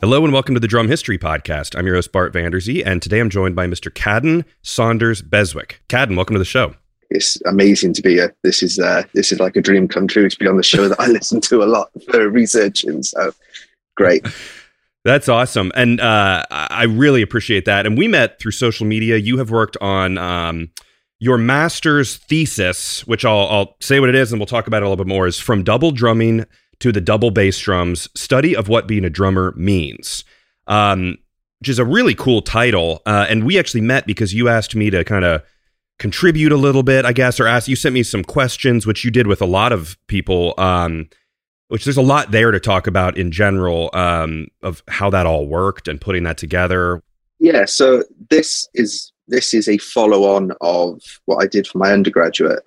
Hello and welcome to the Drum History Podcast. I'm your host, Bart Vanderzee, and today I'm joined by Mr. Caden Saunders Beswick. Caden, welcome to the show. It's amazing to be here. This is like a dream come true to be on the show that I listen to a lot for researching. So great. That's awesome. And I really appreciate that. And we met through social media. You have worked on your master's thesis, which I'll say what it is and we'll talk about it a little bit more, is From Double Drumming to the Double Bass Drums, Study of What Being a Drummer Means, which is a really cool title. And we actually met because you asked me to kind of contribute a little bit, I guess, or you sent me some questions, which you did with a lot of people, which there's a lot there to talk about in general, of how that all worked and putting that together. Yeah, so this is a follow-on of what I did for my undergraduate,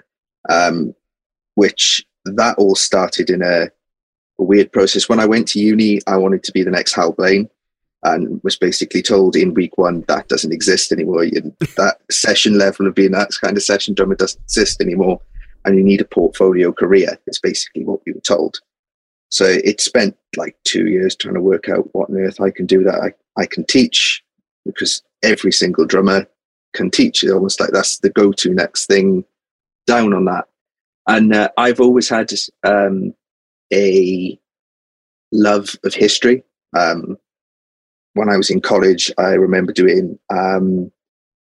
which that all started in a weird process. When I went to uni, I wanted to be the next Hal Blaine and was basically told in week one that doesn't exist anymore. That session level of being that kind of session drummer doesn't exist anymore, and you need a portfolio career. It's basically what we were told. So it spent like 2 years trying to work out what on earth I can do that I can teach, because every single drummer can teach. It's almost like that's the go-to next thing down on that. And I've always had a love of history. When I was in college, I remember doing a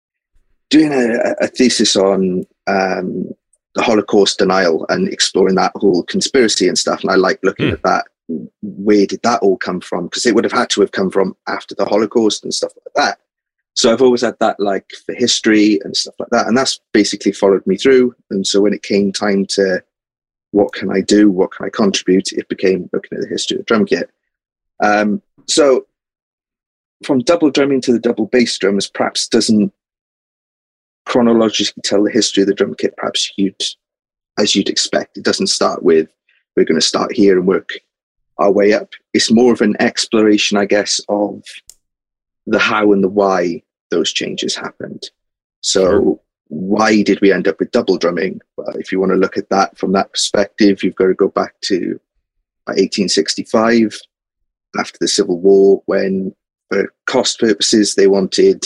thesis on the Holocaust denial and exploring that whole conspiracy and stuff. And I like looking at that. Where did that all come from? Because it would have had to have come from after the Holocaust and stuff like that. So I've always had that like for history and stuff like that. And that's basically followed me through. And so when it came time to what can I do? What can I contribute? It became looking at the history of the drum kit. So from double drumming to the double bass drums perhaps doesn't chronologically tell the history of the drum kit perhaps as you'd expect. It doesn't start with, we're going to start here and work our way up. It's more of an exploration, I guess, of the how and the why those changes happened. So sure. Why did we end up with double drumming? Well, if you want to look at that from that perspective, you've got to go back to 1865, after the Civil War, when for cost purposes they wanted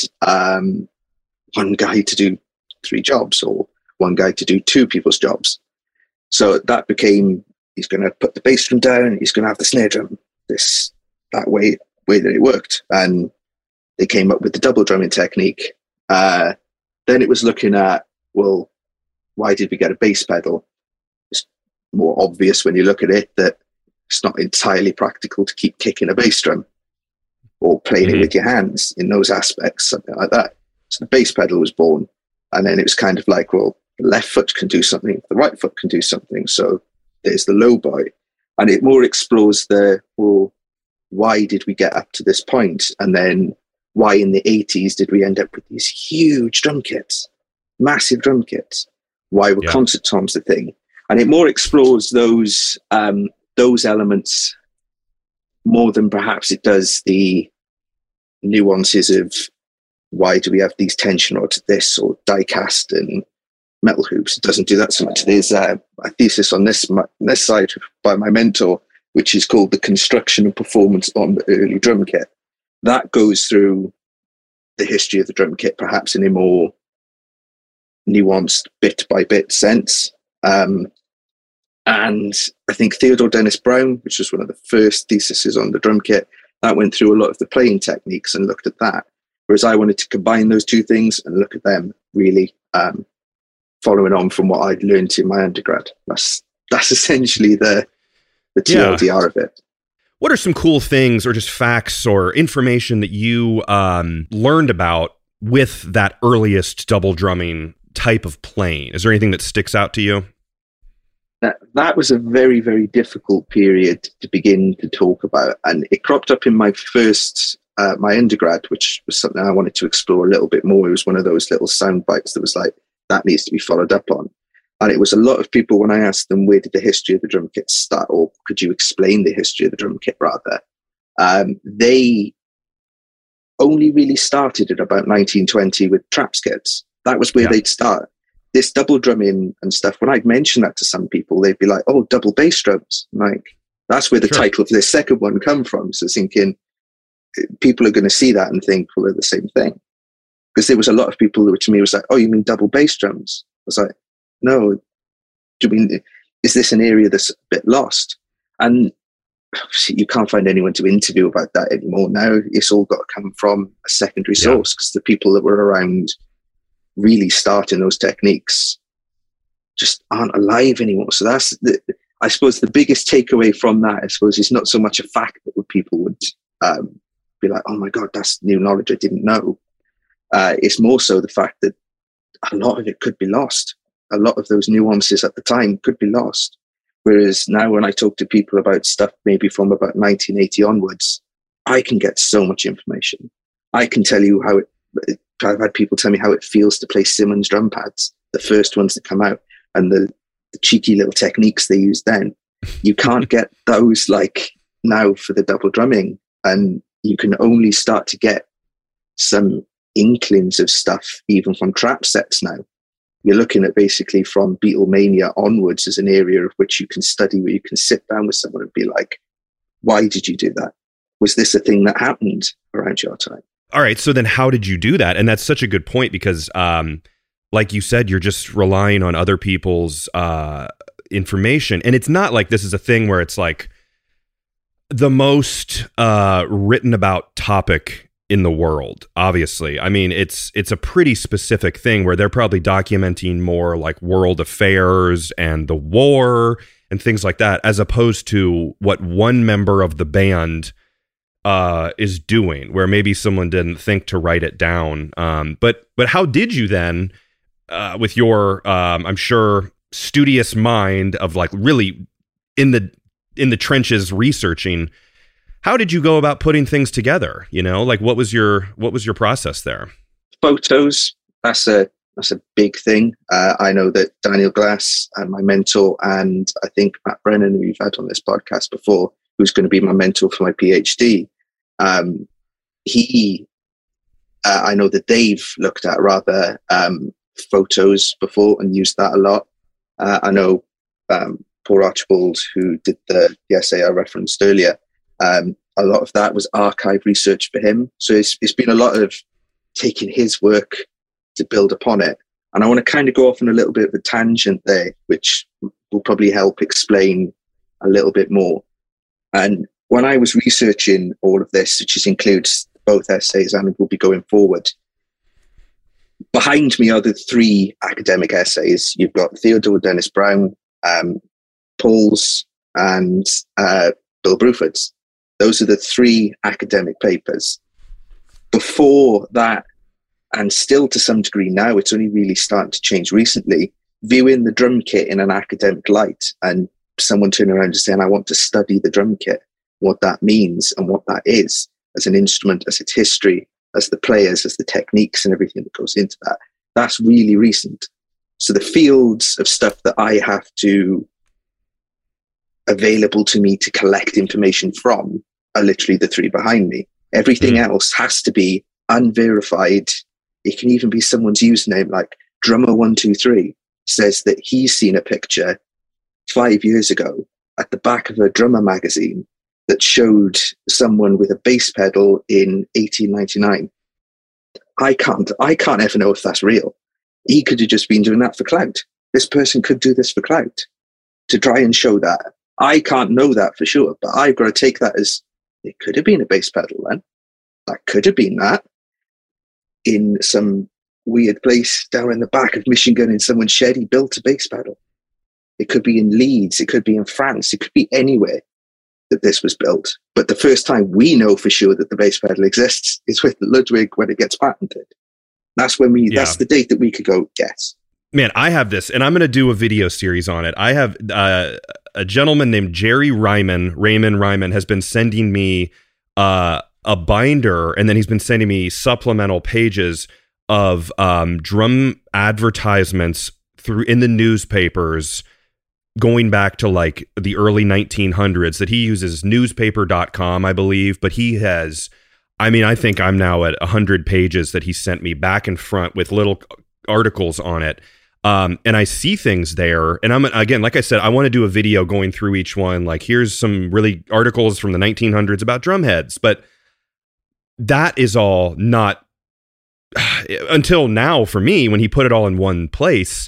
one guy to do 3 jobs or one guy to do 2 people's jobs. So that became, he's going to put the bass drum down, he's going to have the snare drum, that way that it worked. And they came up with the double drumming technique. Then it was looking at, well, why did we get a bass pedal? It's more obvious when you look at it that it's not entirely practical to keep kicking a bass drum or playing it with your hands in those aspects, something like that. So the bass pedal was born. And then it was kind of like, well, the left foot can do something, the right foot can do something. So there's the low boy. And it more explores well, why did we get up to this point? And then why in the 80s did we end up with these huge drum kits, massive drum kits? Why were concert toms the thing? And it more explores those elements more than perhaps it does the nuances of why do we have these tension rods, this or die cast and metal hoops. It doesn't do that so much. There's a thesis on this side by my mentor, which is called The Construction and Performance on the Early Drum Kit. That goes through the history of the drum kit, perhaps in a more nuanced bit by bit sense. And I think Theodore Dennis Brown, which was one of the first theses on the drum kit, that went through a lot of the playing techniques and looked at that. Whereas I wanted to combine those two things and look at them really following on from what I'd learned in my undergrad. That's essentially the TLDR of it. What are some cool things or just facts or information that you learned about with that earliest double drumming type of playing? Is there anything that sticks out to you? That was a very, very difficult period to begin to talk about. And it cropped up in my first, my undergrad, which was something I wanted to explore a little bit more. It was one of those little sound bites that was like, that needs to be followed up on. And it was a lot of people, when I asked them, where did the history of the drum kit start? Or could you explain the history of the drum kit rather? They only really started at about 1920 with Traps kits. That was where they'd start. This double drumming and stuff, when I'd mention that to some people, they'd be like, oh, double bass drums. Like, that's where the title of this second one come from. So thinking, people are going to see that and think, well, they're the same thing. Because there was a lot of people who to me was like, oh, you mean double bass drums? I was like, no, do you mean, is this an area that's a bit lost? And you can't find anyone to interview about that anymore now. It's all got to come from a secondary source, because the people that were around really starting those techniques just aren't alive anymore. So that's I suppose the biggest takeaway from that, I suppose, is not so much a fact that people would be like, oh my God, that's new knowledge I didn't know. It's more so the fact that a lot of it could be lost. A lot of those nuances at the time could be lost. Whereas now when I talk to people about stuff maybe from about 1980 onwards, I can get so much information. I can tell you how I've had people tell me how it feels to play Simmons drum pads, the first ones that come out, and the cheeky little techniques they used then. You can't get those like now for the double drumming, and you can only start to get some inklings of stuff even from trap sets now. You're looking at basically from Beatlemania onwards as an area of which you can study, where you can sit down with someone and be like, why did you do that? Was this a thing that happened around your time? All right. So then how did you do that? And that's such a good point, because like you said, you're just relying on other people's information. And it's not like this is a thing where it's like the most written about topic in the world, obviously. I mean, it's a pretty specific thing where they're probably documenting more like world affairs and the war and things like that, as opposed to what one member of the band is doing, where maybe someone didn't think to write it down. But how did you then, with your, I'm sure, studious mind of like really in the trenches researching, how did you go about putting things together? You know, like what was your process there? Photos. That's a big thing. I know that Daniel Glass, and my mentor, and I think Matt Brennan, who we've had on this podcast before, who's going to be my mentor for my PhD. I know that they've looked at rather photos before and used that a lot. I know Paul Archibald, who did the essay I referenced earlier, a lot of that was archive research for him. So it's been a lot of taking his work to build upon it. And I want to kind of go off on a little bit of a tangent there, which will probably help explain a little bit more. And when I was researching all of this, which includes both essays and will be going forward, behind me are the three academic essays. You've got Theodore Dennis Brown, Paul's, and Bill Bruford's. Those are the three academic papers. Before that, and still to some degree now, it's only really starting to change recently, viewing the drum kit in an academic light and someone turning around and saying, I want to study the drum kit, what that means and what that is as an instrument, as its history, as the players, as the techniques and everything that goes into that. That's really recent. So the fields of stuff that I have to available to me to collect information from are literally the three behind me. Everything else has to be unverified. It can even be someone's username, like Drummer123 says that he's seen a picture 5 years ago at the back of a drummer magazine that showed someone with a bass pedal in 1899. I can't ever know if that's real. He could have just been doing that for clout. This person could do this for clout to try and show that. I can't know that for sure, but I've got to take that as it could have been a bass pedal then. That could have been that in some weird place down in the back of Michigan in someone's shed. He built a bass pedal. It could be in Leeds. It could be in France. It could be anywhere that this was built. But the first time we know for sure that the bass pedal exists is with Ludwig when it gets patented. That's when that's the date that we could go, yes. Man, I have this, and I'm going to do a video series on it. I have a gentleman named Jerry Raymond has been sending me a binder, and then he's been sending me supplemental pages of drum advertisements in the newspapers going back to like the early 1900s that he uses newspaper.com, I believe, but he has, I think I'm now at 100 pages that he sent me back and front with little articles on it. And I see things there, and again, like I said, I want to do a video going through each one. Like, here's some really articles from the 1900s about drum heads, but that is all not until now for me, when he put it all in one place.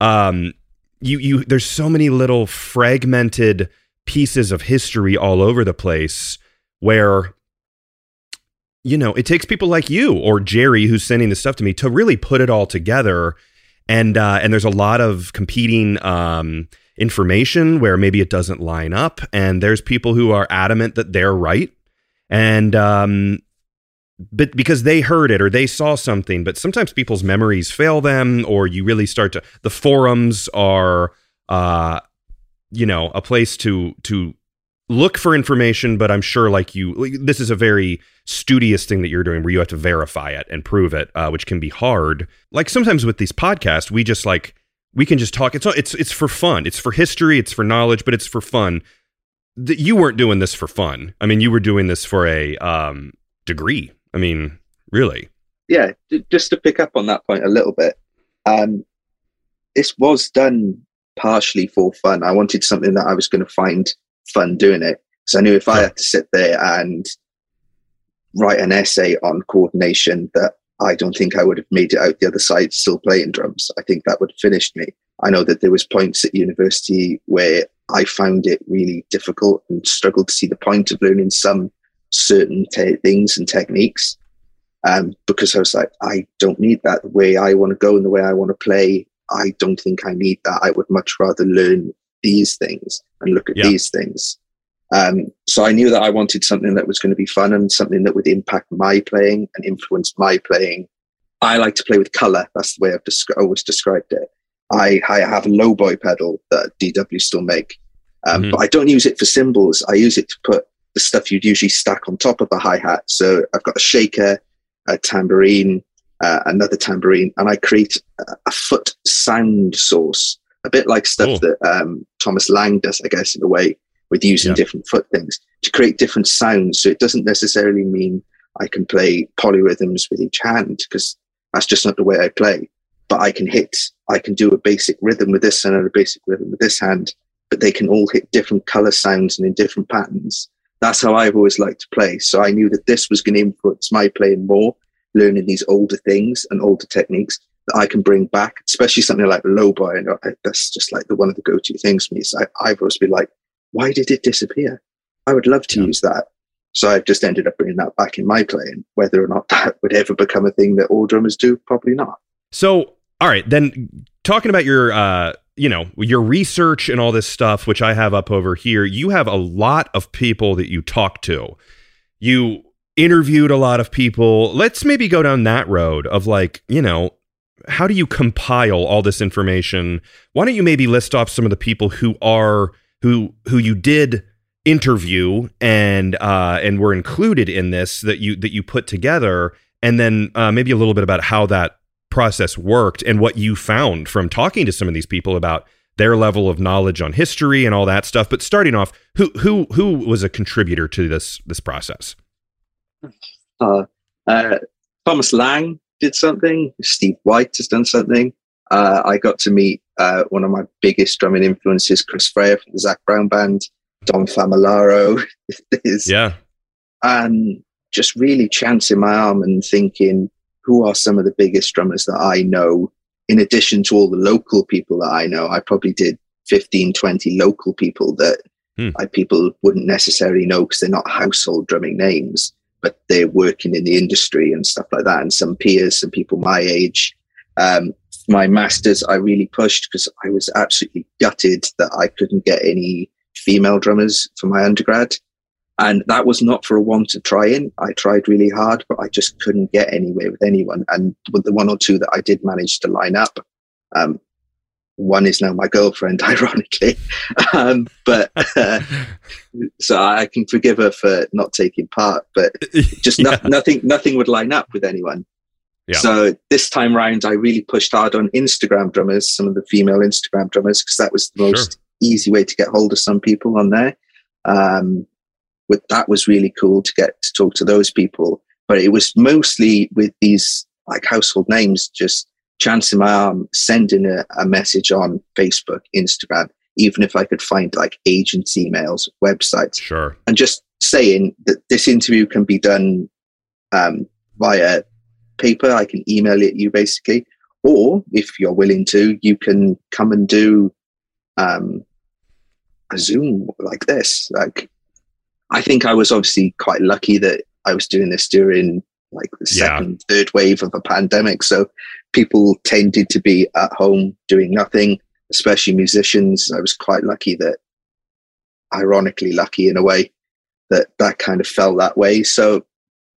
There's so many little fragmented pieces of history all over the place where, it takes people like you or Jerry, who's sending this stuff to me, to really put it all together. And there's a lot of competing information where maybe it doesn't line up, and there's people who are adamant that they're right, and but because they heard it or they saw something. But sometimes people's memories fail them, or you really start to. The forums are, a place to look for information. But I'm sure, this is a very studious thing that you're doing, where you have to verify it and prove it, which can be hard. Like sometimes with these podcasts, we can just talk. It's for fun. It's for history. It's for knowledge, but it's for fun. You weren't doing this for fun. I mean, you were doing this for a degree. I mean, really. Yeah, just to pick up on that point a little bit. This was done partially for fun. I wanted something that I was going to find fun doing it. So I knew if I had to sit there and write an essay on coordination, that I don't think I would have made it out the other side still playing drums. I think that would have finished me. I know that there was points at university where I found it really difficult and struggled to see the point of learning some certain things and techniques, because I was like, I don't need that. The way I want to go and the way I want to play, I don't think I need that. I would much rather learn these things and look at these things. So I knew that I wanted something that was going to be fun and something that would impact my playing and influence my playing. I like to play with color. That's the way I've always described it. I have a lowboy pedal that DW still make, but I don't use it for cymbals. I use it to put the stuff you'd usually stack on top of a hi-hat. So I've got a shaker, a tambourine, another tambourine, and I create a foot sound source, a bit like stuff that Thomas Lang does, I guess, in a way, with using different foot things to create different sounds. So it doesn't necessarily mean I can play polyrhythms with each hand, because that's just not the way I play. But I can do a basic rhythm with this and a basic rhythm with this hand, but they can all hit different color sounds and in different patterns. That's how I've always liked to play. So I knew that this was going to influence my playing more, learning these older things and older techniques that I can bring back, especially something like the lowboy. And that's just like one of the go-to things for me. So I've always been like, why did it disappear? I would love to use that. So I've just ended up bringing that back in my playing. Whether or not that would ever become a thing that all drummers do, probably not. So, all right, then talking about your, your research and all this stuff, which I have up over here, you have a lot of people that you talk to. You interviewed a lot of people. Let's maybe go down that road of how do you compile all this information? Why don't you maybe list off some of the people who you did interview and were included in this that you put together, and then maybe a little bit about how that process worked and what you found from talking to some of these people about their level of knowledge on history and all that stuff. But starting off, who was a contributor to this process? Thomas Lang did something. Steve White has done something. I got to meet one of my biggest drumming influences, Chris Freya from the Zach Brown Band, Don Famolaro. And just really chancing my arm and thinking, who are some of the biggest drummers that I know? In addition to all the local people that I know, I probably did 15, 20 local people that people wouldn't necessarily know because they're not household drumming names, but they're working in the industry and stuff like that. And some peers, some people my age. My masters, I really pushed because I was absolutely gutted that I couldn't get any female drummers for my undergrad. And that was not for a want of trying. I tried really hard, but I just couldn't get anywhere with anyone. And with the one or two that I did manage to line up, one is now my girlfriend, ironically. So I can forgive her for not taking part, but just nothing would line up with anyone. Yeah. So this time round, I really pushed hard on Instagram drummers, some of the female Instagram drummers, because that was the most easy way to get hold of some people on there. That was really cool to get to talk to those people. But it was mostly with these like household names, just chancing my arm, sending a message on Facebook, Instagram, even if I could find like agents' emails, websites. Sure. And just saying that this interview can be done via paper. I can email it you basically, or if you're willing to, you can come and do a Zoom like this. Like, I think I was obviously quite lucky that I was doing this during like the second, third wave of a pandemic. So people tended to be at home doing nothing, especially musicians. I was quite lucky that, ironically lucky in a way, that kind of fell that way. So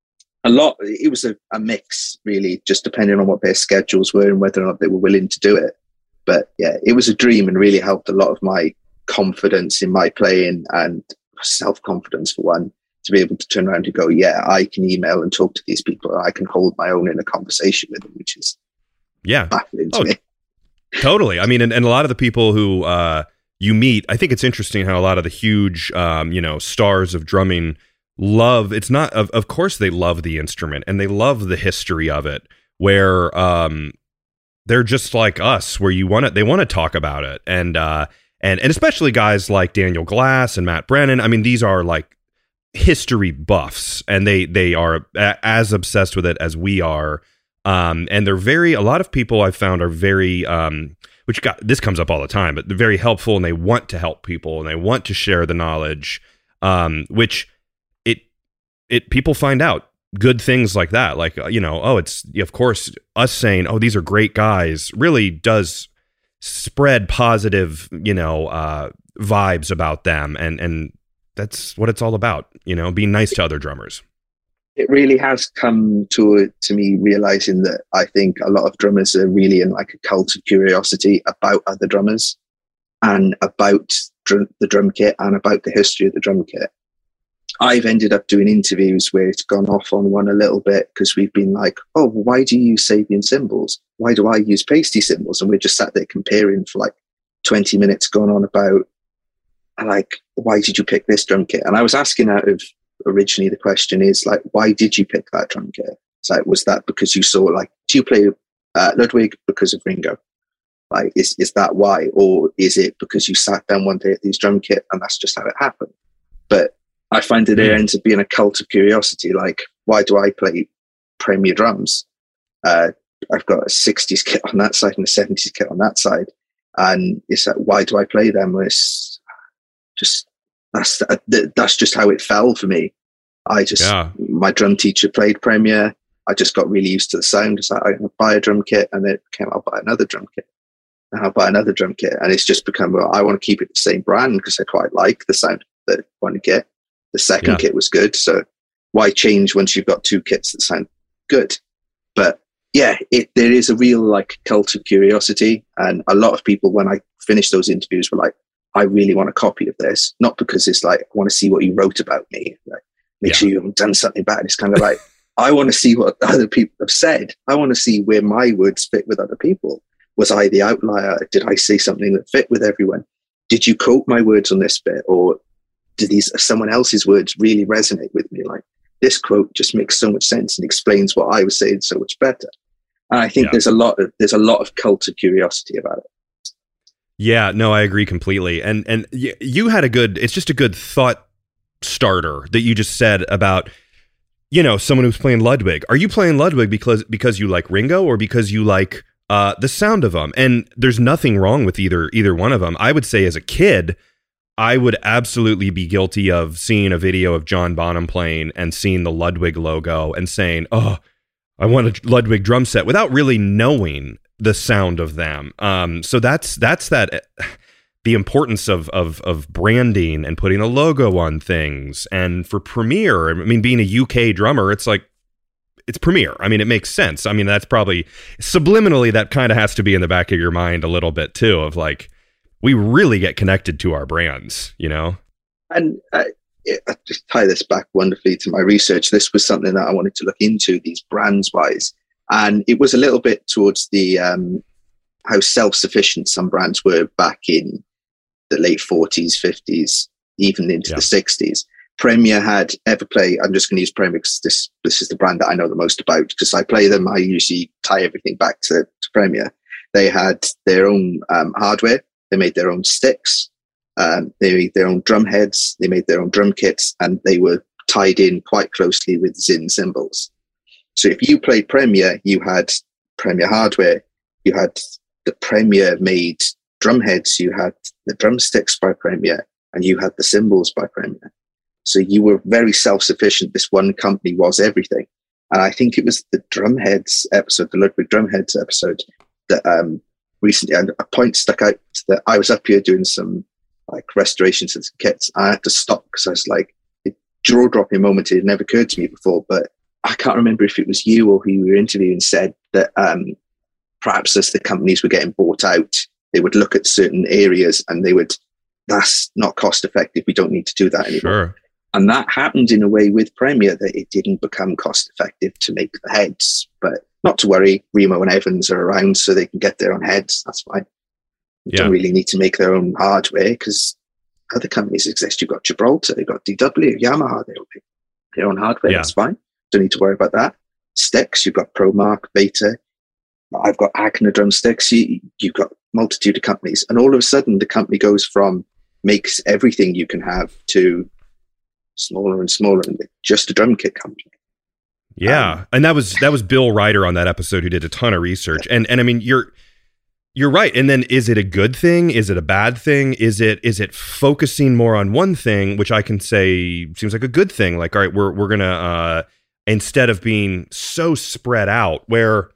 it was a mix really, just depending on what their schedules were and whether or not they were willing to do it. But yeah, it was a dream and really helped a lot of my confidence in my playing and self-confidence for one, to be able to turn around and go, yeah, I can email and talk to these people. I can hold my own in a conversation with them, which is baffling to me. Totally. I mean, and a lot of the people who you meet, I think it's interesting how a lot of the huge, stars of drumming love, it's not, of course they love the instrument and they love the history of it, where they're just like us, where they want to talk about it. And especially guys like Daniel Glass and Matt Brennan. I mean, these are like history buffs, and they are as obsessed with it as we are. And they're a lot of people I've found are very, this comes up all the time, but they're very helpful, and they want to help people and they want to share the knowledge, which people find out good things like that. Like, it's, of course, us saying, oh, these are great guys really does spread positive, vibes about them. And that's what it's all about, being nice to other drummers. It really has come to me realizing that I think a lot of drummers are really in like a cult of curiosity about other drummers and about the drum kit and about the history of the drum kit. I've ended up doing interviews where it's gone off on one a little bit, because we've been like, oh, why do you use Sabian cymbals? Why do I use pasty cymbals? And we're just sat there comparing for like 20 minutes, going on about, like, why did you pick this drum kit? And I was asking out of, originally the question is like, why did you pick that drum kit? It's like, was that because you saw, like, do you play Ludwig because of Ringo? Like, is that why? Or is it because you sat down one day at these drum kit and that's just how it happened? But I find that it ends up being a cult of curiosity. Like, why do I play Premier drums? I've got a 60s kit on that side and a 70s kit on that side. And it's like, why do I play them? It's just, that's just how it fell for me. My drum teacher played Premier. I just got really used to the sound. It's like, I'm going to buy a drum kit, and then I'll buy another drum kit. And I'll buy another drum kit. And it's just become, well, I want to keep it the same brand because I quite like the sound of the one kit. The second kit was good. So why change once you've got two kits that sound good? But yeah, there is a real like cult of curiosity. And a lot of people, when I finished those interviews, were like, I really want a copy of this. Not because it's like, I want to see what you wrote about me. Like, make sure you haven't done something bad. It's kind of like, I want to see what other people have said. I want to see where my words fit with other people. Was I the outlier? Did I say something that fit with everyone? Did you quote my words on this bit? Or did someone else's words really resonate with me? Like, this quote just makes so much sense and explains what I was saying so much better. And I think there's a lot of cult of curiosity about it. Yeah, no, I agree completely. And you had it's just a good thought starter that you just said about, someone who's playing Ludwig. Are you playing Ludwig because you like Ringo, or because you like the sound of them? And there's nothing wrong with either one of them. I would say as a kid, I would absolutely be guilty of seeing a video of John Bonham playing and seeing the Ludwig logo and saying, oh, I want a Ludwig drum set, without really knowing the sound of them. So that's the importance of branding and putting a logo on things. And for Premier, I mean, being a UK drummer, it's like, it's Premier. I mean, it makes sense. I mean, that's probably subliminally, that kind of has to be in the back of your mind a little bit too, of like, we really get connected to our brands, And I just tie this back wonderfully to my research. This was something that I wanted to look into, these brands wise. And it was a little bit towards the how self-sufficient some brands were back in the late 40s, 50s, even into the 60s. Premier had Everplay. I'm just going to use Premier because this is the brand that I know the most about, because I play them. I usually tie everything back to Premier. They had their own hardware. They made their own sticks. They made their own drum heads. They made their own drum kits, and they were tied in quite closely with Zinn cymbals. So if you played Premier, you had Premier hardware, you had the Premier made drum heads, you had the drumsticks by Premier, and you had the cymbals by Premier. So you were very self-sufficient. This one company was everything. And I think it was the Drumheads episode, the Ludwig Drumheads episode, that recently, and a point stuck out that I was up here doing some like restorations of some kits. I had to stop because I was like, a jaw-dropping moment. It had never occurred to me before, but I can't remember if it was you or who you were interviewing said that perhaps as the companies were getting bought out, they would look at certain areas and they would, that's not cost effective. We don't need to do that anymore. Sure. And that happened in a way with Premier, that it didn't become cost effective to make the heads. But not to worry, Remo and Evans are around so they can get their own heads. That's fine. They don't really need to make their own hardware because other companies exist. You've got Gibraltar, they've got DW, Yamaha, they'll make their own hardware. That's fine. Don't need to worry about that. Sticks, you've got ProMark, Beta. I've got Agner drumsticks. You've got multitude of companies. And all of a sudden, the company goes from makes everything you can have to smaller and smaller, and just a drum kit company. Yeah, and that was Bill Ryder on that episode who did a ton of research. And I mean, you're right. And then, is it a good thing? Is it a bad thing? Is it focusing more on one thing, which I can say seems like a good thing? Like, all right, we're gonna instead of being so spread out, where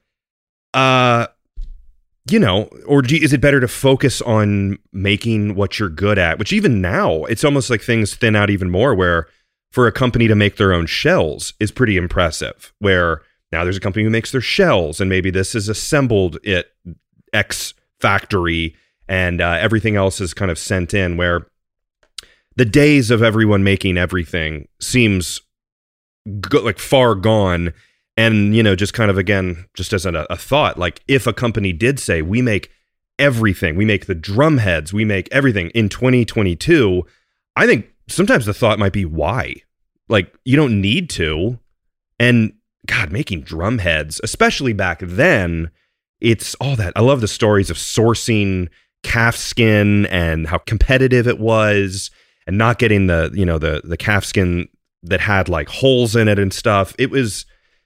you know, or is it better to focus on making what you're good at? Which even now, it's almost like things thin out even more, where for a company to make their own shells is pretty impressive, where now there's a company who makes their shells and maybe this is assembled at X factory and everything else is kind of sent in, where the days of everyone making everything seems like far gone. And, you know, just kind of, again, just as a thought, like if a company did say, we make everything, we make the drum heads, we make everything in 2022, I think sometimes the thought might be, why? Like, you don't need to. And God, making drum heads, especially back then, it's all that. I love the stories of sourcing calf skin and how competitive it was and not getting the, you know, the calf skin that had like holes in it and stuff. It was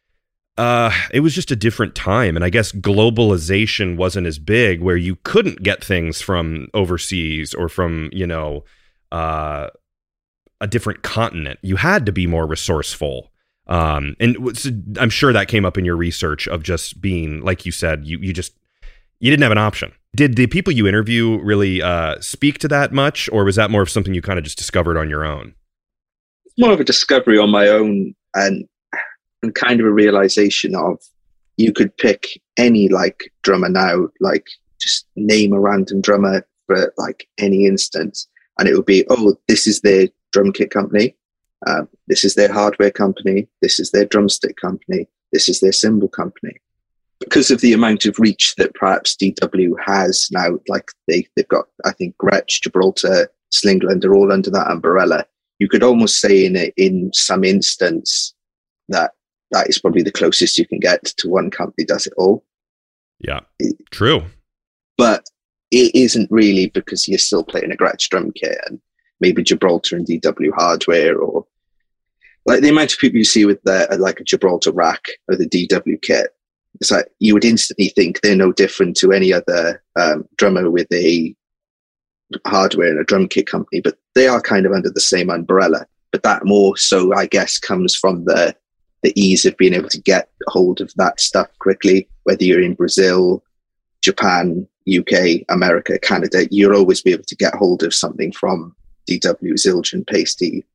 just a different time. And I guess globalization wasn't as big, where you couldn't get things from overseas or from, you know, a different continent. You had to be more resourceful. And I'm sure that came up in your research of just being, like you said, you didn't have an option. Did the people you interview really speak to that much, or was that more of something you kind of just discovered on your own? It's more of a discovery on my own, and kind of a realization of you could pick any like drummer now, like just name a random drummer for like any instance, and it would be, oh, this is their drum kit company, this is their hardware company, this is their drumstick company, this is their cymbal company. Because of the amount of reach that perhaps DW has now, like they've got, I think Gretsch, Gibraltar, Slingland are all under that umbrella. You could almost say in some instance that is probably the closest you can get to one company does it all. Yeah, true. But it isn't really, because you're still playing a Gretsch drum kit and maybe Gibraltar and DW hardware, or like the amount of people you see with like a Gibraltar rack or the DW kit. It's like you would instantly think they're no different to any other drummer with a hardware and a drum kit company, but they are kind of under the same umbrella. But that more so, I guess, comes from the ease of being able to get hold of that stuff quickly, whether you're in Brazil, Japan, UK, America, Canada, you'll always be able to get hold of something from DW, Zildjian, Pasty,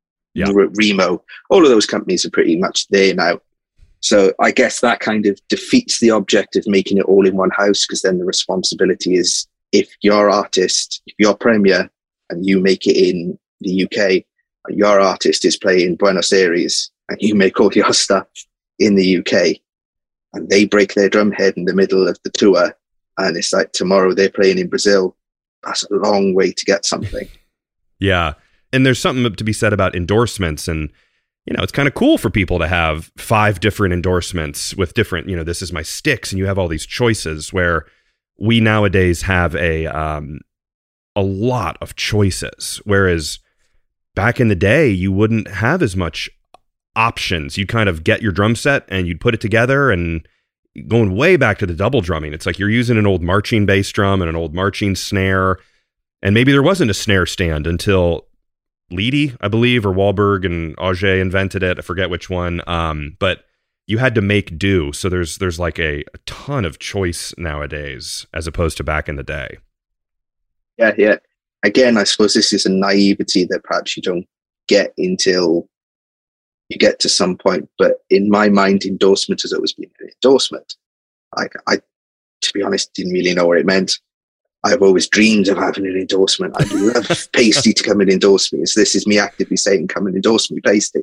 Remo. All of those companies are pretty much there now. So I guess that kind of defeats the object of making it all in one house, because then the responsibility is, if your artist, if you're Premier and you make it in the UK, your artist is playing Buenos Aires and you make all your stuff in the UK, and they break their drum head in the middle of the tour, and it's like tomorrow they're playing in Brazil. That's a long way to get something. Yeah. And there's something to be said about endorsements, and, you know, it's kind of cool for people to have 5 different endorsements with different, you know, this is my sticks, and you have all these choices, where we nowadays have a lot of choices. Whereas back in the day, you wouldn't have as much. options. You'd kind of get your drum set and you'd put it together, and going way back to the double drumming, it's like you're using an old marching bass drum and an old marching snare. And maybe there wasn't a snare stand until Leedy, I believe, or Wahlberg and Auger invented it. I forget which one. But you had to make do. So there's like a ton of choice nowadays as opposed to back in the day. Yeah. Again, I suppose this is a naivety that perhaps you don't get until you get to some point. But in my mind, endorsement has always been an endorsement. Like, I, to be honest, didn't really know what it meant. I've always dreamed of having an endorsement. I'd love Pasty to come and endorse me. So this is me actively saying, come and endorse me, Pasty.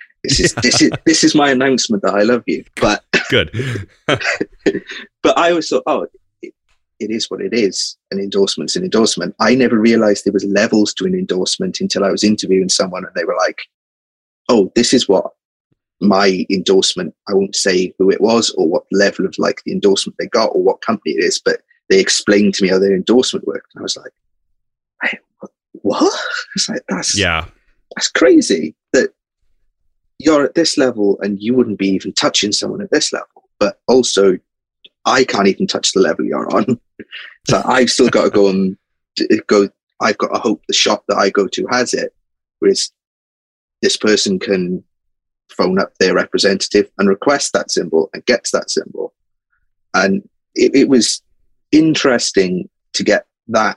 This is my announcement that I love you. But good. But I always thought, it is what it is. An endorsement's an endorsement. I never realized there was levels to an endorsement until I was interviewing someone and they were like, oh, this is what my endorsement, I won't say who it was or what level of like the endorsement they got or what company it is, but they explained to me how their endorsement worked. And I was like, hey, what? It's like, that's crazy that you're at this level and you wouldn't be even touching someone at this level. But also, I can't even touch the level you're on. So I've still got to go. I've got to hope the shop that I go to has it. Whereas this person can phone up their representative and request that cymbal and gets that cymbal. And it was interesting to get that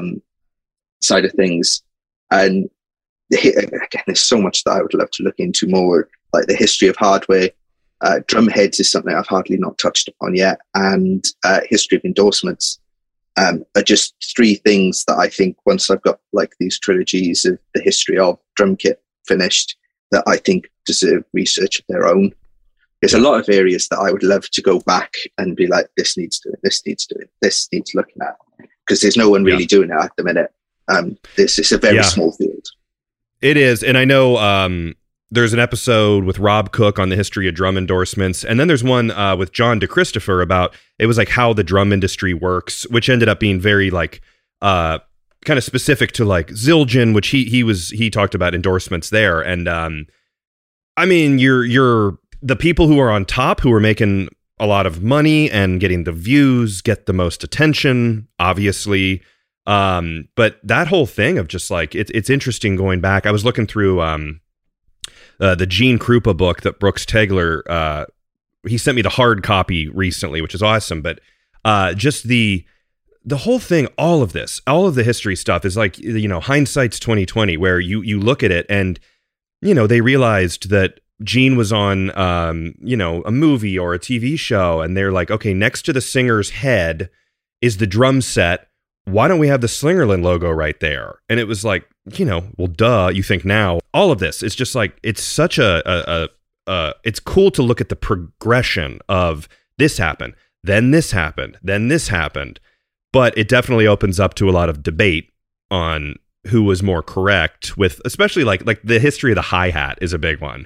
side of things. And again, there's so much that I would love to look into more, like the history of hardware. Drum heads is something I've hardly not touched upon yet, and history of endorsements are just three things that I think once I've got like these trilogies of the history of drum kit finished, that I think deserve research of their own. There's a lot of areas that I would love to go back and be like, this needs doing, this needs doing, this needs looking at, because there's no one really doing it at the minute. This is a very small field. It is, and I know there's an episode with Rob Cook on the history of drum endorsements, and then there's one with John DeChristopher about, it was like how the drum industry works, which ended up being very like kind of specific to like Zildjian, which he talked about endorsements there. And I mean, you're the people who are on top, who are making a lot of money and getting the views, get the most attention, obviously. But that whole thing of just like, it's interesting going back. I was looking through the Gene Krupa book that Brooks Tegler, he sent me the hard copy recently, which is awesome. But just the whole thing, all of the history stuff is like, hindsight's 2020, where you look at it and, they realized that Gene was on, a movie or a TV show, and they're like, okay, next to the singer's head is the drum set. Why don't we have the Slingerland logo right there? And it was like, well, duh, you think now. All of this is just like, it's such it's cool to look at the progression of this happened, then this happened, then this happened. But it definitely opens up to a lot of debate on who was more correct, with especially like the history of the hi-hat is a big one.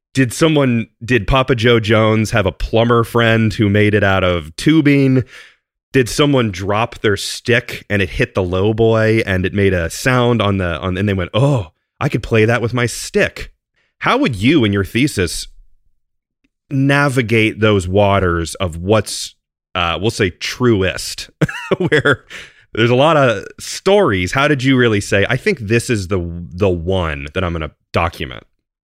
Did Papa Joe Jones have a plumber friend who made it out of tubing? Did someone drop their stick and it hit the low boy and it made a sound and they went, oh, I could play that with my stick? How would you in your thesis navigate those waters of what's, we'll say, truest, where there's a lot of stories? How did you really say, I think this is the one that I'm going to document?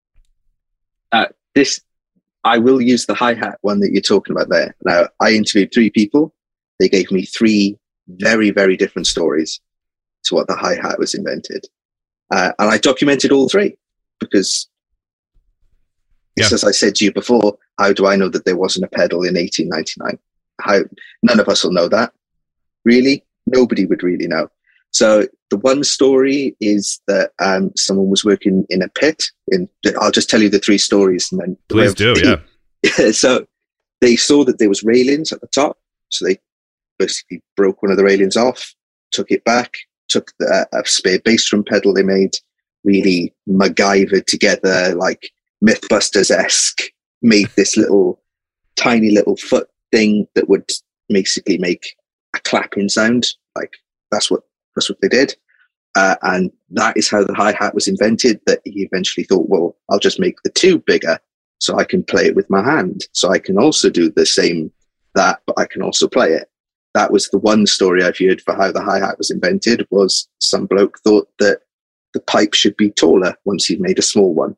I will use the hi-hat one that you're talking about there. Now, I interviewed 3 people. They gave me 3 very, very different stories to what the hi-hat was invented. And I documented all 3 because, as I said to you before, how do I know that there wasn't a pedal in 1899? None of us will know that. Really? Nobody would really know. So the one story is that someone was working in a pit. I'll just tell you the 3 stories. And then please do, yeah. So they saw that there was railings at the top. So they basically broke one of the railings off, took it back, took a spare bass drum pedal they made, really MacGyvered together, like Mythbusters-esque, made this tiny little foot thing that would basically make a clapping sound. Like that's what they did. And that is how the hi-hat was invented, that he eventually thought, well, I'll just make the 2 bigger so I can play it with my hand. So I can also do the same that, but I can also play it. That was the one story I've heard for how the hi-hat was invented, was some bloke thought that the pipe should be taller once he'd made a small one.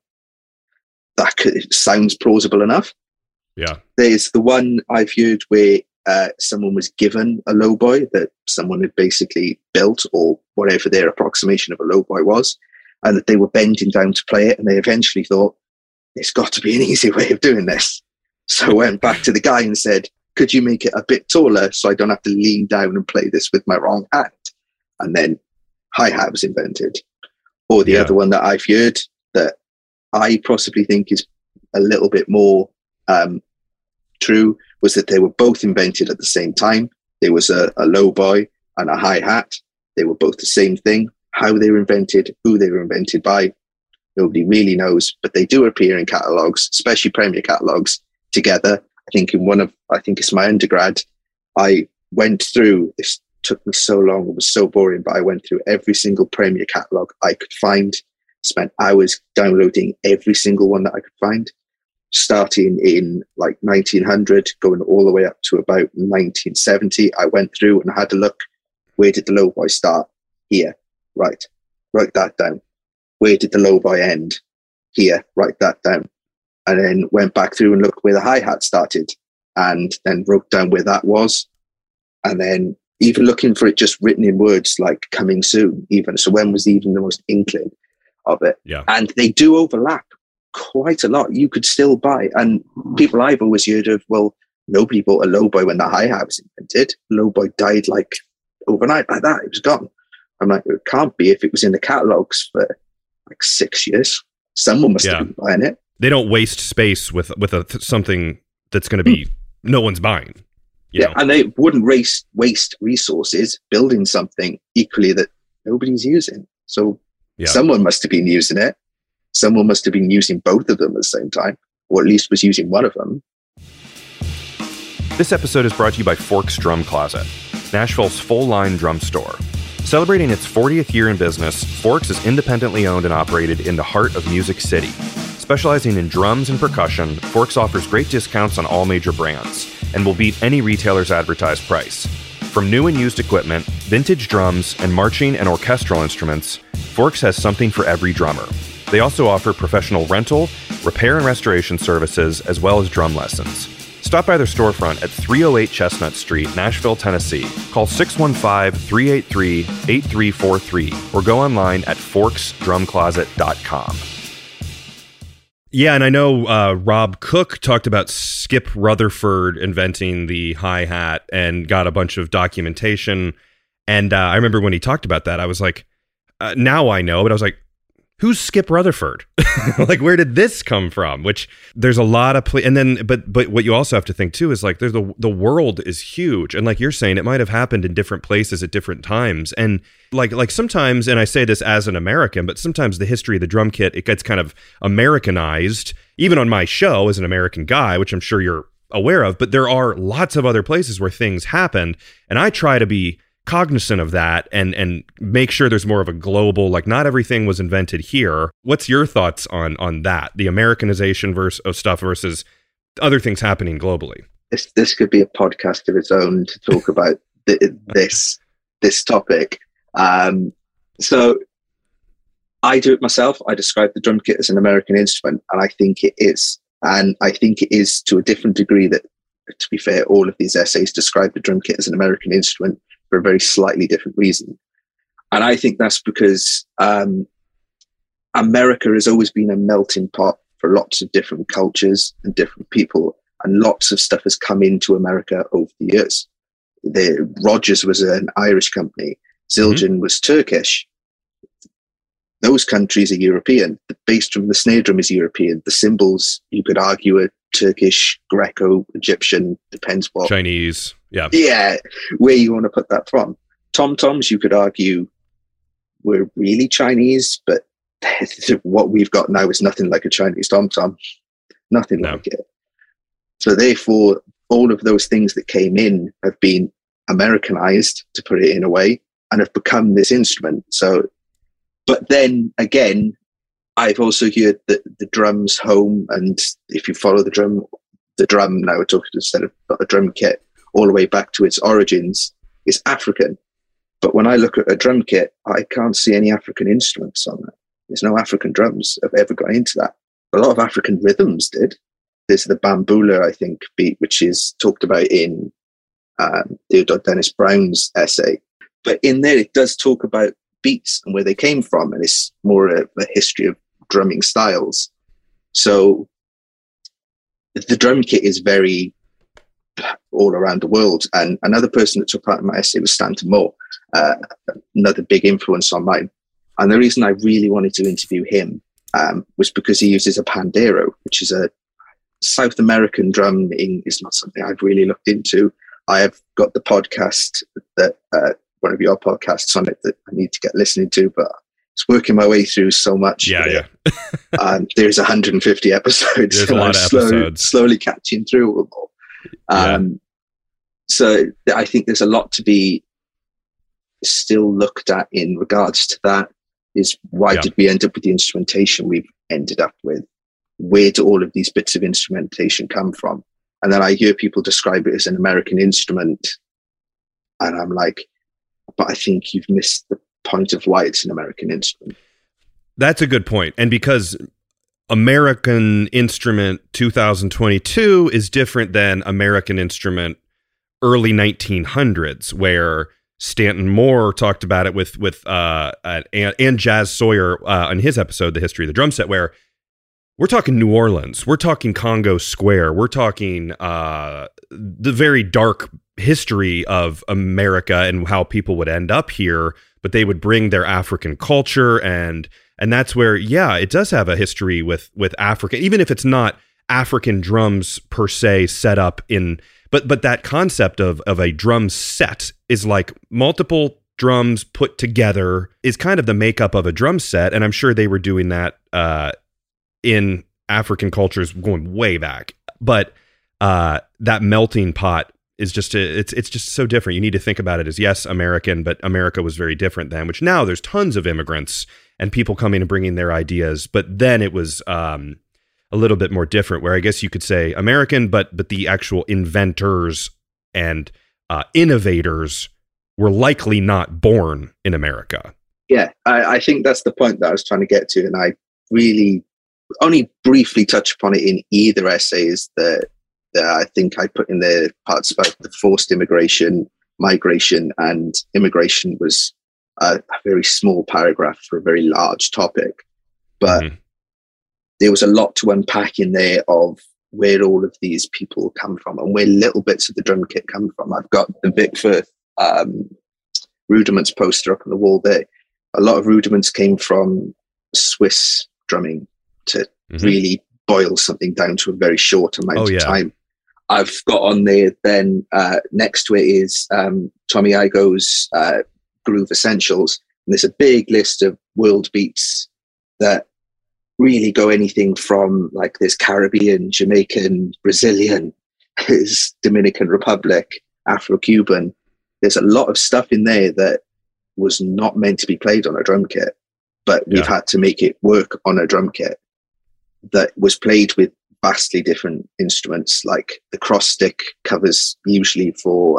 Sounds plausible enough. Yeah. There's the one I've heard where someone was given a lowboy that someone had basically built, or whatever their approximation of a lowboy was, and that they were bending down to play it, and they eventually thought, there's got to be an easy way of doing this. So I went back to the guy and said, could you make it a bit taller so I don't have to lean down and play this with my wrong hand? And then hi-hat was invented. Or the other one that I've heard that I possibly think is a little bit more true was that they were both invented at the same time. There was a lowboy and a hi-hat. They were both the same thing. How they were invented, who they were invented by, nobody really knows, but they do appear in catalogs, especially Premier catalogs, together. I think it's my undergrad, I went through, this took me so long, it was so boring, but I went through every single Premier catalogue I could find, spent hours downloading every single one that I could find, starting in like 1900, going all the way up to about 1970. I went through and had a look, where did the lowboy start? Here, right, write that down. Where did the lowboy end? Here, write that down. And then went back through and looked where the hi-hat started, and then wrote down where that was. And then even looking for it just written in words like coming soon, even. So when was even the most inkling of it? Yeah. And they do overlap quite a lot. You could still buy, and people I've always heard of, well, nobody bought a lowboy when the hi-hat was invented. Lowboy died like overnight like that. It was gone. I'm like, it can't be if it was in the catalogs for like 6 years. Someone must have been buying it. They don't waste space with something that's going to be no one's buying. You know? And they wouldn't waste resources building something equally that nobody's using. So someone must have been using it. Someone must have been using both of them at the same time, or at least was using one of them. This episode is brought to you by Forks Drum Closet, Nashville's full-line drum store. Celebrating its 40th year in business, Forks is independently owned and operated in the heart of Music City. Specializing in drums and percussion, Forks offers great discounts on all major brands and will beat any retailer's advertised price. From new and used equipment, vintage drums, and marching and orchestral instruments, Forks has something for every drummer. They also offer professional rental, repair and restoration services, as well as drum lessons. Stop by their storefront at 308 Chestnut Street, Nashville, Tennessee. Call 615-383-8343 or go online at forksdrumcloset.com. Yeah, and I know Rob Cook talked about Skip Rutherford inventing the hi-hat and got a bunch of documentation. And I remember when he talked about that, I was like, now I know, but I was like, who's Skip Rutherford? Like, where did this come from? Which there's a lot of and then, but what you also have to think too is like, there's the world is huge, and like you're saying, it might have happened in different places at different times, and like sometimes, and I say this as an American, but sometimes the history of the drum kit, it gets kind of Americanized, even on my show as an American guy, which I'm sure you're aware of. But there are lots of other places where things happened, and I try to be cognizant of that and make sure there's more of a global, like not everything was invented here. What's your thoughts on that, the Americanization of stuff versus other things happening globally? This could be a podcast of its own to talk about this topic. So I do it myself. I describe the drum kit as an American instrument, and I think it is. And I think it is to a different degree that, to be fair, all of these essays describe the drum kit as an American instrument for a very slightly different reason. And I think that's because America has always been a melting pot for lots of different cultures and different people, and lots of stuff has come into America over the years. Rogers was an Irish company. Zildjian was Turkish. Those countries are European. The bass drum, the snare drum is European. The cymbals, you could argue, are Turkish, Greco, Egyptian, depends what. Chinese, yeah. Yeah, where you want to put that from. Tom-toms, you could argue, were really Chinese, but what we've got now is nothing like a Chinese tom-tom. Nothing like it. So therefore, all of those things that came in have been Americanized, to put it in a way, and have become this instrument. So But then again, I've also heard that the drum's home, and if you follow the drum now we're talking instead of a drum kit all the way back to its origins, is African. But when I look at a drum kit, I can't see any African instruments on it. There's no African drums have ever gone into that. A lot of African rhythms did. There's the bambula, I think, beat, which is talked about in Theodore Dennis Brown's essay. But in there, it does talk about beats and where they came from, and it's more a history of drumming styles. So the drum kit is very all around the world. And another person that took part in my essay was Stanton Moore, another big influence on mine. And the reason I really wanted to interview him was because he uses a pandero, which is a South American drum. Is not something I've really looked into. I have got the podcast that one of your podcasts on it that I need to get listening to, but it's working my way through so much. Yeah. There's 150 episodes. There's a lot of episodes. Slowly catching through them all. So I think there's a lot to be still looked at in regards to that. Is why did we end up with the instrumentation we've ended up with? Where do all of these bits of instrumentation come from? And then I hear people describe it as an American instrument. And I'm like, but I think you've missed the point of why it's an American instrument. That's a good point. And because American Instrument 2022 is different than American Instrument early 1900s, where Stanton Moore talked about it with and Jazz Sawyer on his episode, The History of the Drum Set, where we're talking New Orleans, we're talking Congo Square, we're talking the very dark history of America and how people would end up here, but they would bring their African culture, and that's where, it does have a history with Africa, even if it's not African drums per se set up in, but that concept of a drum set is like multiple drums put together is kind of the makeup of a drum set, and I'm sure they were doing that in African cultures going way back, but that melting pot is just it's just so different. You need to think about it as, yes, American, but America was very different then, which now there's tons of immigrants and people coming and bringing their ideas, but then it was a little bit more different, where I guess you could say American, but the actual inventors and innovators were likely not born in America. Yeah, I think that's the point that I was trying to get to, and I really only briefly touch upon it in either essays that I think I put in the parts about the forced immigration, migration, and immigration was a very small paragraph for a very large topic. But there was a lot to unpack in there of where all of these people come from and where little bits of the drum kit come from. I've got the Vic Firth rudiments poster up on the wall there. A lot of rudiments came from Swiss drumming to really boil something down to a very short amount of time. I've got on there then next to it is Tommy Igoe's Groove Essentials. And there's a big list of world beats that really go anything from, like, there's Caribbean, Jamaican, Brazilian, there's Dominican Republic, Afro-Cuban. There's a lot of stuff in there that was not meant to be played on a drum kit, but we've had to make it work on a drum kit that was played with vastly different instruments. Like the cross stick covers usually for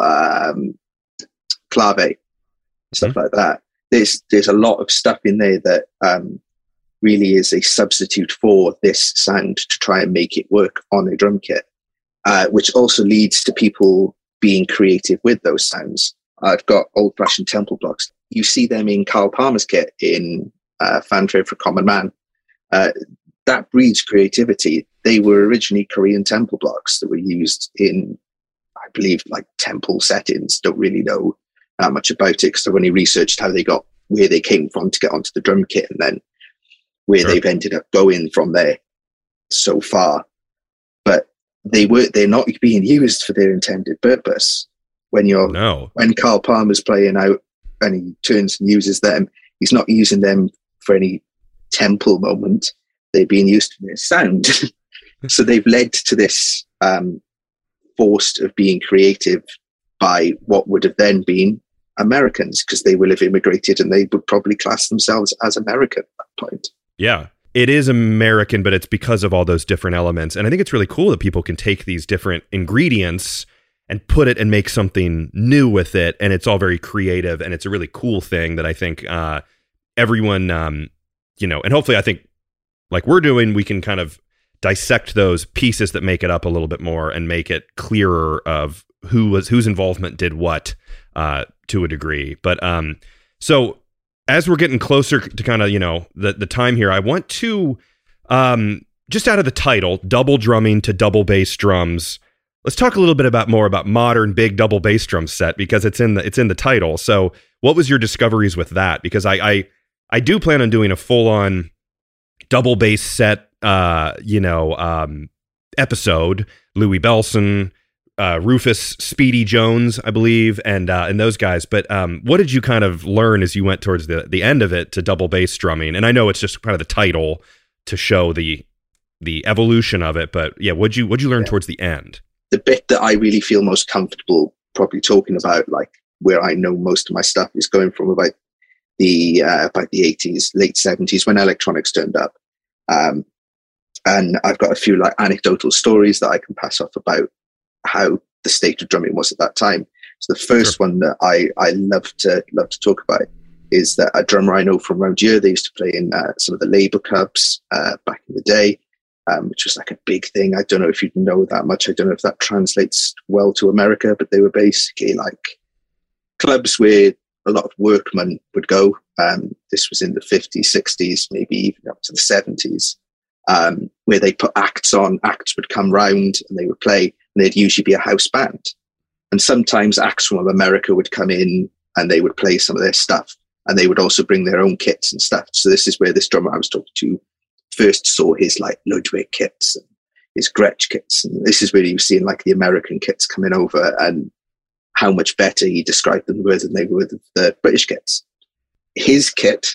clave, stuff like that. There's a lot of stuff in there that really is a substitute for this sound to try and make it work on a drum kit, which also leads to people being creative with those sounds. I've got old-fashioned temple blocks. You see them in Carl Palmer's kit in Fanfare for Common Man. That breeds creativity. They were originally Korean temple blocks that were used in, I believe, like temple settings. Don't really know that much about it because I've only researched how they got, where they came from to get onto the drum kit, and then where they've ended up going from there so far. But they're not being used for their intended purpose. When Carl Palmer's playing out and he turns and uses them, he's not using them for any temple moment. They're being used for their sound. So they've led to this forced of being creative by what would have then been Americans because they will have immigrated and they would probably class themselves as American at that point. Yeah. It is American, but it's because of all those different elements. And I think it's really cool that people can take these different ingredients and put it and make something new with it. And it's all very creative. And it's a really cool thing that I think everyone, and hopefully I think like we're doing, we can kind of dissect those pieces that make it up a little bit more and make it clearer of whose involvement did what to a degree. But so as we're getting closer to kind of, the time here, I want to, just out of the title, double drumming to double bass drums, let's talk a little bit more about modern big double bass drum set, because it's in the title. So what was your discoveries with that? Because I do plan on doing a full on double bass set, episode. Louis Bellson, Rufus Speedy Jones, I believe, and those guys. But what did you kind of learn as you went towards the end of it to double bass drumming? And I know it's just kind of the title to show the evolution of it, but yeah, what'd you learn towards the end? The bit that I really feel most comfortable probably talking about, like where I know most of my stuff, is going from about the 80s, late 70s, when electronics turned up. And I've got a few like anecdotal stories that I can pass off about how the state of drumming was at that time. So the first one that I love to talk about is that a drummer I know from around here, they used to play in some of the labor clubs back in the day, which was like a big thing. I don't know if you know that much. I don't know if that translates well to America, but they were basically like clubs where a lot of workmen would go. This was in the 50s, 60s, maybe even up to the 70s, where they put acts on. Acts would come round and they would play, and they'd usually be a house band. And sometimes acts from America would come in and they would play some of their stuff, and they would also bring their own kits and stuff. So this is where this drummer I was talking to first saw his like Ludwig kits and his Gretsch kits. And this is where he was seeing like the American kits coming over and how much better he described them were than they were the British kits. His kit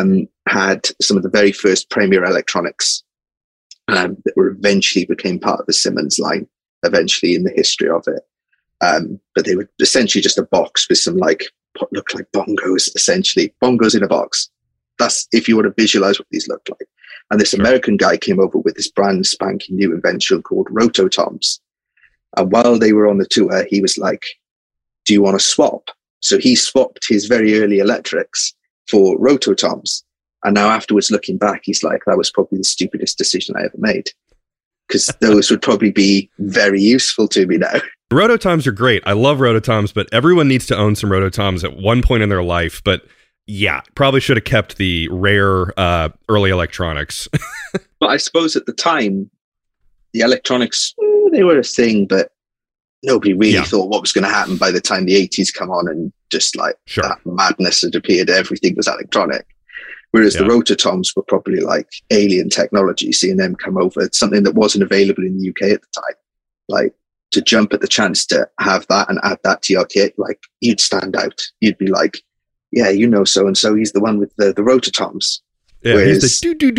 had some of the very first Premier electronics that were eventually became part of the Simmons line, eventually in the history of it. But they were essentially just a box with some like what looked like bongos, essentially bongos in a box. That's if you want to visualize what these looked like. And this American guy came over with this brand spanking new invention called Rototoms. And while they were on the tour, he was like, do you want to swap? So he swapped his very early electrics for Rototoms. And now afterwards, looking back, he's like, that was probably the stupidest decision I ever made, because those would probably be very useful to me now. Rototoms are great. I love Rototoms, but everyone needs to own some Rototoms at one point in their life. But yeah, probably should have kept the rare early electronics. But I suppose at the time, the electronics, they were a thing, but nobody really thought what was going to happen by the time the 80s come on, and just like that madness had appeared. Everything was electronic. Whereas the Rototoms were probably like alien technology, seeing them come over. It's something that wasn't available in the UK at the time. Like to jump at the chance to have that and add that to your kit, like you'd stand out. You'd be like, yeah, so-and-so, he's the one with the Rototoms. Yeah, whereas, he's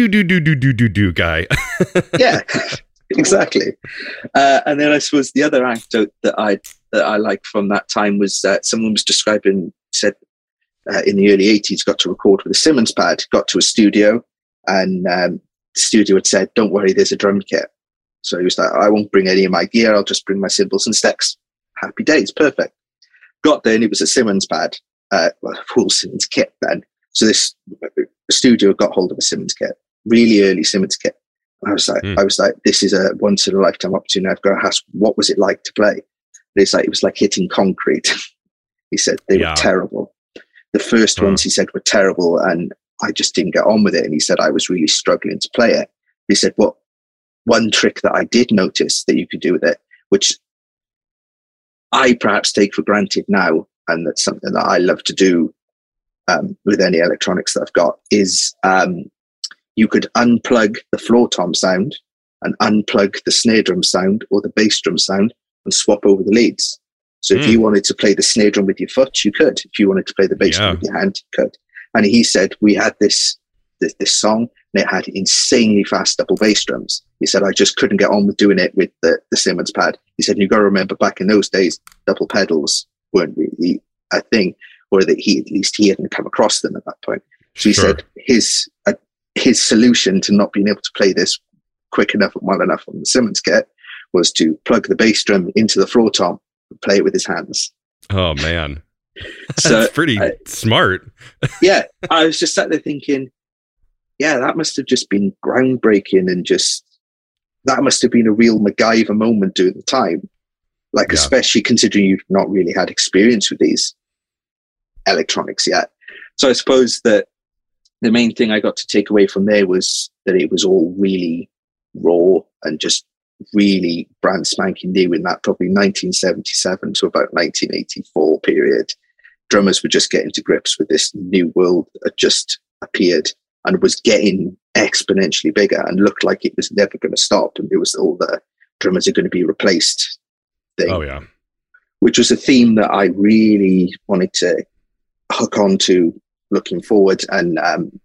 the do guy. Yeah, exactly. And then I suppose the other anecdote that I liked from that time was that someone was describing, said in the early 80s, got to record with a Simmons pad, got to a studio, and the studio had said, don't worry, there's a drum kit. So he was like, I won't bring any of my gear, I'll just bring my cymbals and sticks. Happy days, perfect. Got there and it was a Simmons pad, a full Simmons kit then. So this studio got hold of a Simmons kit, really early Simmons kit. And I was like, this is a once in a lifetime opportunity. I've got to ask, what was it like to play? And it's like, it was like hitting concrete. He said they were terrible. The first ones he said were terrible, and I just didn't get on with it. And he said I was really struggling to play it. He said, well, one trick that I did notice that you could do with it, which I perhaps take for granted now, and that's something that I love to do with any electronics that I've got, is you could unplug the floor tom sound and unplug the snare drum sound or the bass drum sound and swap over the leads. So if you wanted to play the snare drum with your foot, you could. If you wanted to play the bass drum with your hand, you could. And he said, we had this song, and it had insanely fast double bass drums. He said, I just couldn't get on with doing it with the Simmons pad. He said, you got to remember back in those days, double pedals weren't really a thing. or that he hadn't come across them at that point. So he said his solution to not being able to play this quick enough and well enough on the Simmons kit was to plug the bass drum into the floor tom and play it with his hands. Oh man, so that's pretty smart. Yeah, I was just sat there thinking, yeah, that must have just been groundbreaking, and just that must have been a real MacGyver moment during the time. Like, especially considering you've not really had experience with these electronics yet. So I suppose that the main thing I got to take away from there was that it was all really raw and just really brand spanking new in that probably 1977 to about 1984 period. Drummers were just getting to grips with this new world that just appeared and was getting exponentially bigger and looked like it was never going to stop. And it was all the drummers are going to be replaced thing. Oh, yeah. Which was a theme that I really wanted to hook on to looking forward. And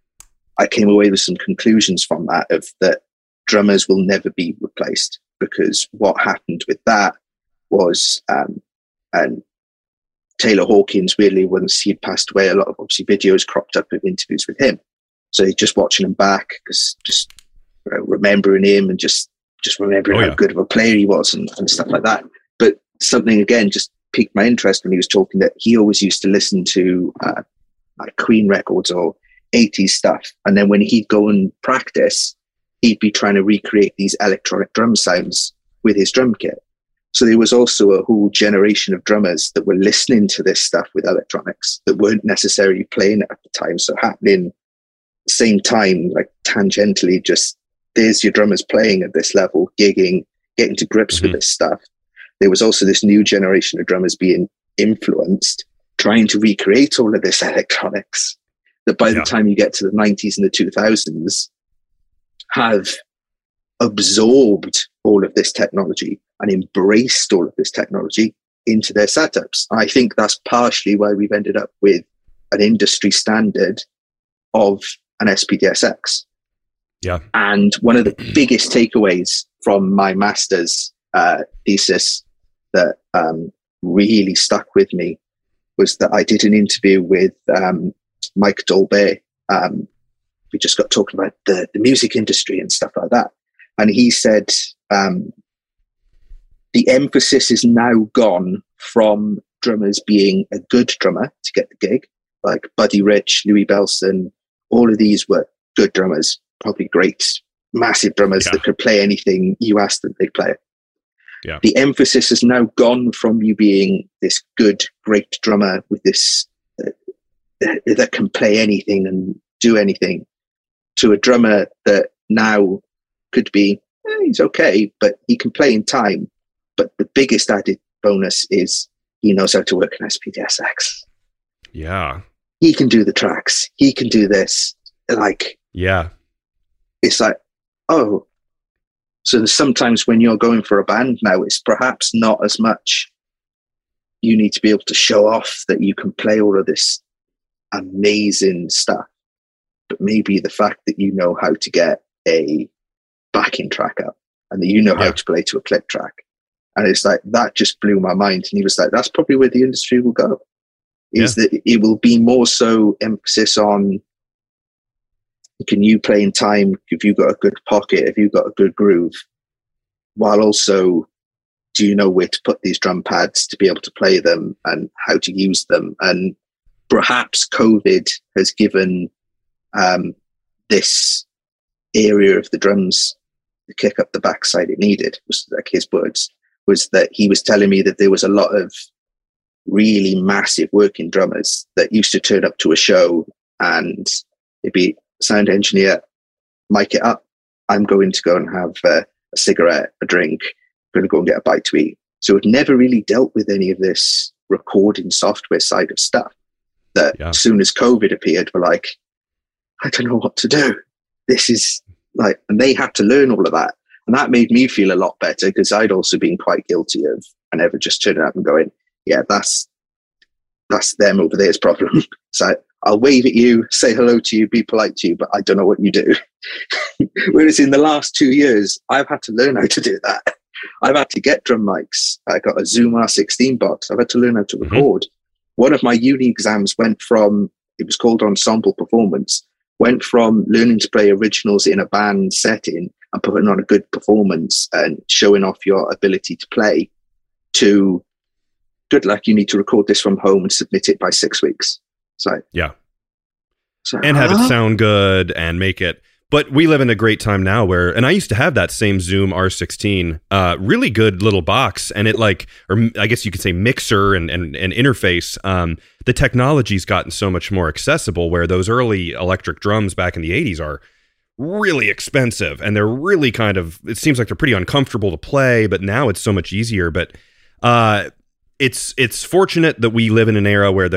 I came away with some conclusions from that, of that drummers will never be replaced, because what happened with that was, and Taylor Hawkins, really, once he'd passed away, a lot of obviously videos cropped up of interviews with him. So just watching him back, because just remembering him and just remembering how good of a player he was and stuff like that. But something, again, just piqued my interest when he was talking that he always used to listen to like Queen records or 80s stuff. And then when he'd go and practice, he'd be trying to recreate these electronic drum sounds with his drum kit. So there was also a whole generation of drummers that were listening to this stuff with electronics that weren't necessarily playing it at the time. So happening same time, like tangentially, just there's your drummers playing at this level, gigging, getting to grips with this stuff. There was also this new generation of drummers being influenced, trying to recreate all of this electronics, that by the time you get to the 90s and the 2000s, have absorbed all of this technology and embraced all of this technology into their setups. I think that's partially why we've ended up with an industry standard of an SPDSX. Yeah. And one of the biggest takeaways from my master's thesis that really stuck with me was that I did an interview with Mike Dolby. We just got talking about the music industry and stuff like that. And he said, the emphasis is now gone from drummers being a good drummer to get the gig. Like Buddy Rich, Louis Bellson, all of these were good drummers, probably great, massive drummers that could play anything you asked them, they'd play it. Yeah. The emphasis has now gone from you being this good, great drummer with this that can play anything and do anything, to a drummer that now could be, he's okay, but he can play in time. But the biggest added bonus is he knows how to work an SPDSX. Yeah. He can do the tracks. He can do this. Like, it's like, oh, so sometimes when you're going for a band now, it's perhaps not as much you need to be able to show off that you can play all of this amazing stuff, but maybe the fact that you know how to get a backing track up and that you know how to play to a click track. And it's like, that just blew my mind. And he was like, that's probably where the industry will go, is that it will be more so emphasis on, can you play in time? Have you got a good pocket? Have you got a good groove? While also, do you know where to put these drum pads to be able to play them and how to use them? And perhaps COVID has given this area of the drums the kick up the backside it needed, was like his words, was that he was telling me that there was a lot of really massive working drummers that used to turn up to a show and it'd be sound engineer, mic it up, I'm going to go and have a cigarette, a drink, I'm going to go and get a bite to eat. So it never really dealt with any of this recording software side of stuff. That as soon as COVID appeared, we're like, I don't know what to do. This is like, and they had to learn all of that. And that made me feel a lot better, because I'd also been quite guilty of, and ever just turning up and going, yeah, that's them over there's problem. So I'll wave at you, say hello to you, be polite to you, but I don't know what you do. Whereas in the last 2 years, I've had to learn how to do that. I've had to get drum mics. I got a Zoom R16 box. I've had to learn how to record. one of my uni exams went from, it was called ensemble performance, went from learning to play originals in a band setting and putting on a good performance and showing off your ability to play, to good luck, you need to record this from home and submit it by 6 weeks. So yeah. And have it sound good and make it. But we live in a great time now where, and I used to have that same Zoom R16, really good little box, and it like, or I guess you could say mixer and interface. The technology's gotten so much more accessible, where those early electric drums back in the 80s are really expensive, and they're really kind of, it seems like they're pretty uncomfortable to play, but now it's so much easier. But it's fortunate that we live in an era where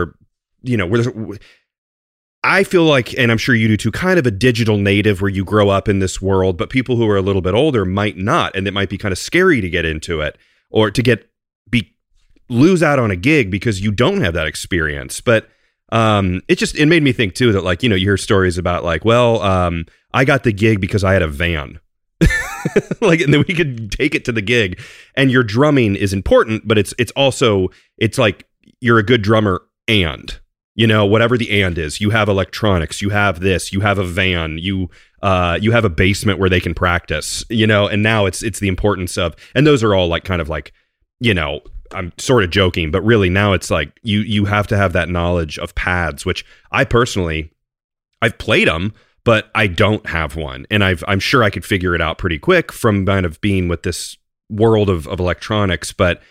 I feel like, and I'm sure you do too, kind of a digital native where you grow up in this world, but people who are a little bit older might not, and it might be kind of scary to get into it or to lose out on a gig because you don't have that experience. But it made me think too that, like, you hear stories about like, well, I got the gig because I had a van. Like, and then we could take it to the gig, and your drumming is important, but it's also, it's like you're a good drummer and, whatever the and is, you have electronics, you have this, you have a van, you have a basement where they can practice, and now it's the importance of, and those are all like kind of like, I'm sort of joking, but really now it's like you have to have that knowledge of pads, which I personally, I've played them, but I don't have one. And I'm sure I could figure it out pretty quick from kind of being with this world of electronics, but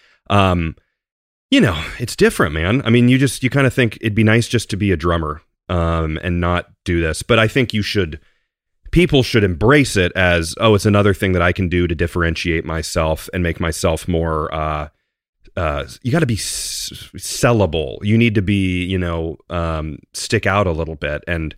it's different, man. I mean, you kind of think it'd be nice just to be a drummer, and not do this. But I think people should embrace it as, oh, it's another thing that I can do to differentiate myself and make myself more, you got to be sellable. You need to be, stick out a little bit and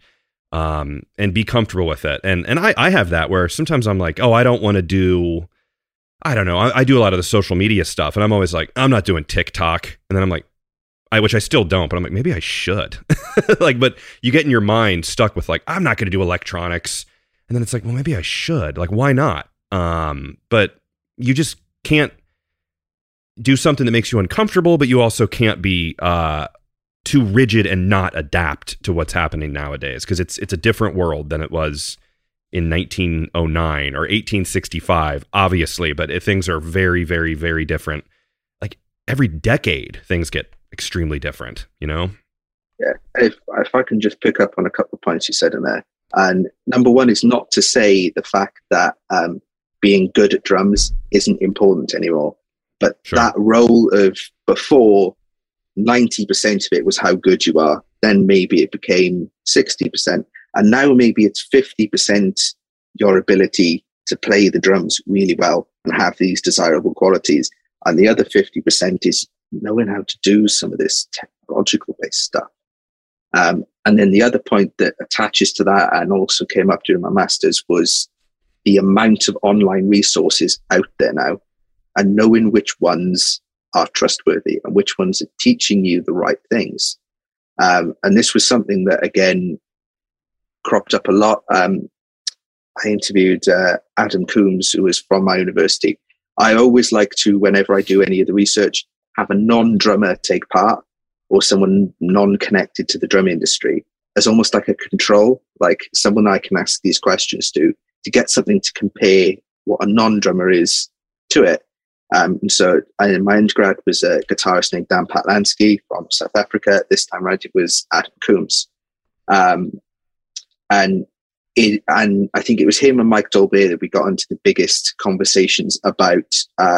be comfortable with it. And I have that where sometimes I'm like, oh, I don't want to do, I don't know. I do a lot of the social media stuff, and I'm always like, I'm not doing TikTok. And then I'm like, which I still don't, but I'm like, maybe I should. Like, but you get in your mind stuck with like, I'm not going to do electronics. And then it's like, well, maybe I should. Like, why not? But you just can't do something that makes you uncomfortable, but you also can't be too rigid and not adapt to what's happening nowadays, because it's a different world than it was in 1909 or 1865, obviously, but things are very, very, very different. Like every decade, things get extremely different, Yeah. If I can just pick up on a couple of points you said in there. And number one is not to say the fact that being good at drums isn't important anymore, but sure. That role of before 90% of it was how good you are. Then maybe it became 60%. And now maybe it's 50% your ability to play the drums really well and have these desirable qualities. And the other 50% is knowing how to do some of this technological based stuff. And then the other point that attaches to that and also came up during my master's was the amount of online resources out there now, and knowing which ones are trustworthy and which ones are teaching you the right things. And this was something that, again, cropped up a lot. I interviewed Adam Coombs, who was from my university. I always like to, whenever I do any of the research, have a non-drummer take part, or someone non-connected to the drum industry, as almost like a control, like someone I can ask these questions to get something to compare what a non-drummer is to it. And so my undergrad was a guitarist named Dan Patlansky from South Africa. This time around, it was Adam Coombs. And I think it was him and Mike Dolbear that we got into the biggest conversations about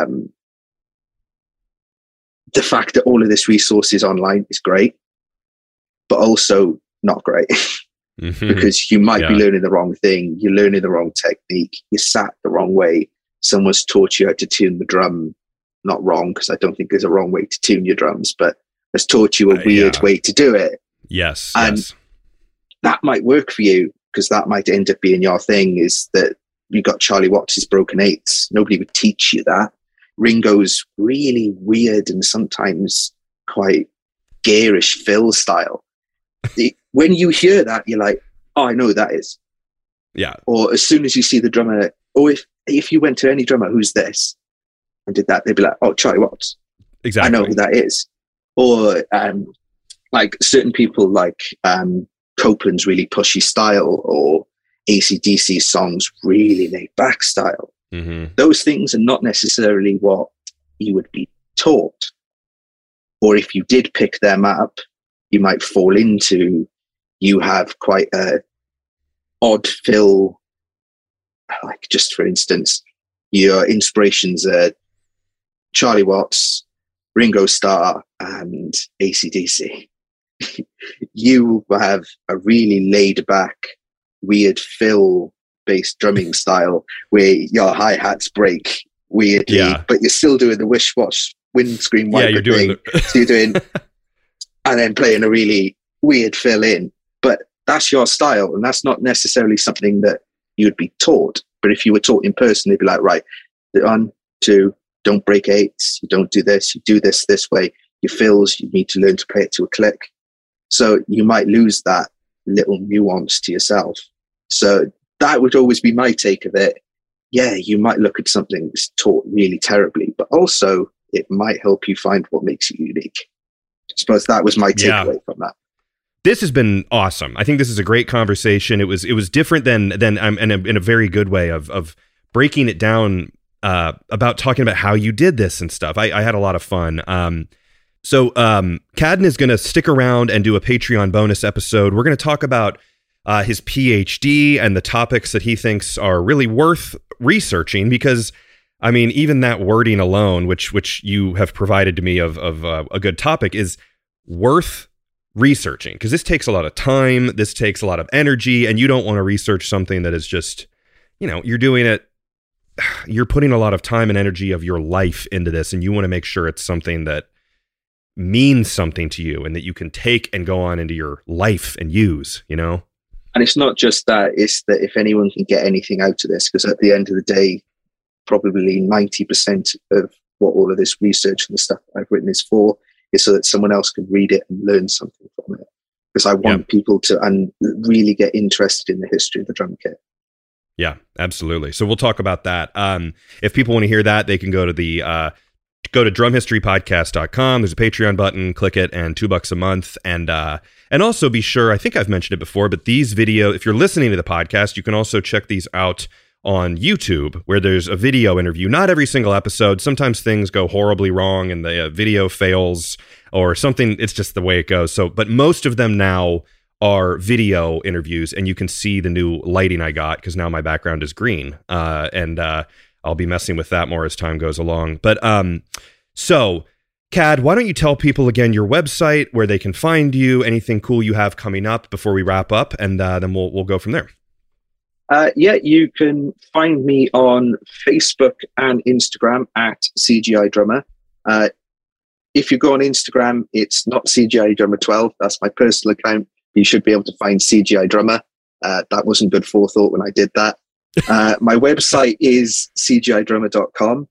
the fact that all of this resources online is great, but also not great. Mm-hmm. Because you might be learning the wrong thing, you're learning the wrong technique, you're sat the wrong way, someone's taught you how to tune the drum, not wrong, because I don't think there's a wrong way to tune your drums, but has taught you a weird way to do it. Yes. And that might work for you, because that might end up being your thing, is that you got Charlie Watts' Broken Eights. Nobody would teach you that. Ringo's really weird and sometimes quite garish fill style. When you hear that, you're like, oh, I know who that is. Yeah. Or as soon as you see the drummer, or if you went to any drummer, who's this? And did that, they'd be like, oh, Charlie Watts. Exactly. I know who that is. Or like certain people like Copeland's really pushy style, or AC/DC songs really laid back style. Mm-hmm. Those things are not necessarily what you would be taught. Or if you did pick them up, you might fall into, you have quite a odd fill. Like, just for instance, your inspirations are Charlie Watts, Ringo Starr, and AC/DC. You have a really laid back, weird fill based drumming style where your hi-hats break weirdly, but you're still doing the wish-wash windscreen wiper you're doing thing. So you're doing, and then playing a really weird fill in. But that's your style, and that's not necessarily something that you would be taught. But if you were taught in person, they'd be like, right, 1, 2, don't break eights, you don't do this, you do this way. Your fills, you need to learn to play it to a click. So you might lose that little nuance to yourself. So that would always be my take of it. Yeah, you might look at something that's taught really terribly, but also it might help you find what makes it unique. I suppose that was my takeaway from that. This has been awesome. I think this is a great conversation. It was different than in a very good way of breaking it down about talking about how you did this and stuff. I had a lot of fun. So Caden is going to stick around and do a Patreon bonus episode. We're going to talk about his PhD and the topics that he thinks are really worth researching, because I mean, even that wording alone, which you have provided to me of a good topic, is worth researching, because this takes a lot of time, this takes a lot of energy, and you don't want to research something that is just, you're doing it, you're putting a lot of time and energy of your life into this, and you want to make sure it's something that means something to you and that you can take and go on into your life and use, And it's not just that, it's that if anyone can get anything out of this, because at the end of the day, probably 90% of what all of this research and the stuff I've written is for, is so that someone else can read it and learn something from it. Because I want people to really get interested in the history of the drum kit. Yeah, absolutely. So we'll talk about that. If people want to hear that, they can go to go to drumhistorypodcast.com. There's a Patreon button, click it, and $2 a month. And also be sure, I think I've mentioned it before, but these videos, if you're listening to the podcast, you can also check these out on YouTube, where there's a video interview. Not every single episode. Sometimes things go horribly wrong and the video fails or something. It's just the way it goes. So, but most of them now are video interviews, and you can see the new lighting I got, because now my background is green. And I'll be messing with that more as time goes along. But so, Cad, why don't you tell people again your website, where they can find you, anything cool you have coming up before we wrap up, and then we'll go from there. You can find me on Facebook and Instagram at CGI Drummer. If you go on Instagram, it's not CGI Drummer 12. That's my personal account. You should be able to find CGI Drummer. That wasn't good forethought when I did that. My website is cgidrummer.com.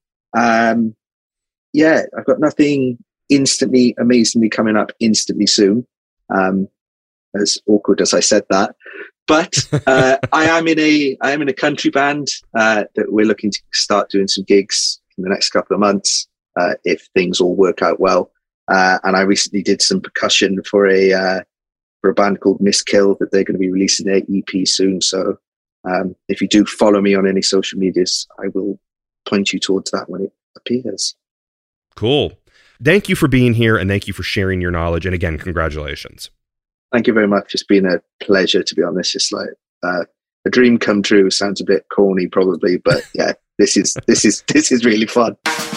I've got nothing instantly, amazingly coming up instantly soon. As awkward as I said that. But I am in a country band that we're looking to start doing some gigs in the next couple of months, if things all work out well. And I recently did some percussion for a band called Miss Kill, that they're going to be releasing their EP soon. So if you do follow me on any social medias, I will point you towards that when it appears. Cool. Thank you for being here, and thank you for sharing your knowledge. And again, congratulations. Thank you very much. It's been a pleasure, to be honest. It's like a dream come true. Sounds a bit corny, probably, but yeah, this is really fun.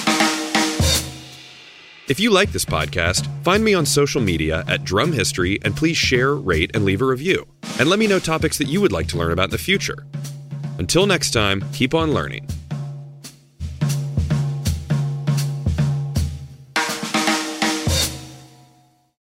If you like this podcast, find me on social media at Drum History, and please share, rate, and leave a review. And let me know topics that you would like to learn about in the future. Until next time, keep on learning.